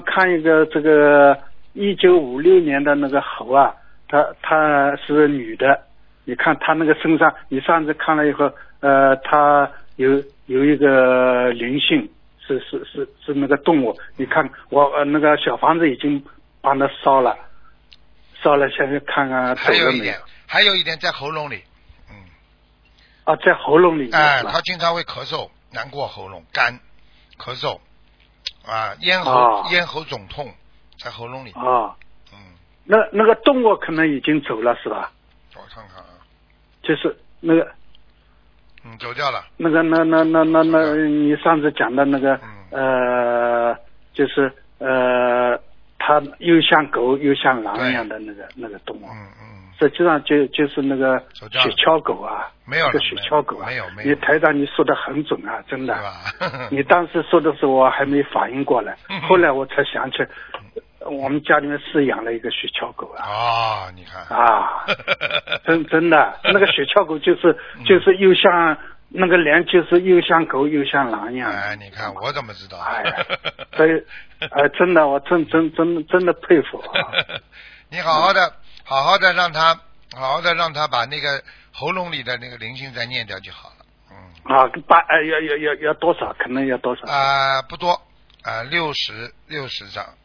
看一个这个1956年的那个猴啊，她是女的，你看她那个身上，你上次看了以后，她有一个灵性，是那个动物，你看我那个小房子已经帮她烧了，现在看看走了没有？ 还有一点在喉咙里， 在喉咙里。 他经常会咳嗽，难过喉咙干，咳嗽，咽喉肿痛，在喉咙里。 那个动物可能已经走了是吧？ 我看看啊， 就是那个， 走掉了。 那你上次讲的那个，就是它又像狗又像狼一样的那个动物。实际上就是那个雪橇狗啊， 没有了， 这个雪橇狗啊， 没有。 你台长你说的很准啊，真的。你当时说的时候我还没反应过来，后来我才想起，我们家里面是养了一个雪橇狗啊。 你看真的，那个雪橇狗就是又像那个脸，就是又像狗又像狼一样。 你看我怎么知道？ 所以真的我真的佩服啊。 你好好的让他把那个喉咙里的那个灵性再念掉就好了。要多少？可能要多少？ 不多 ，60张。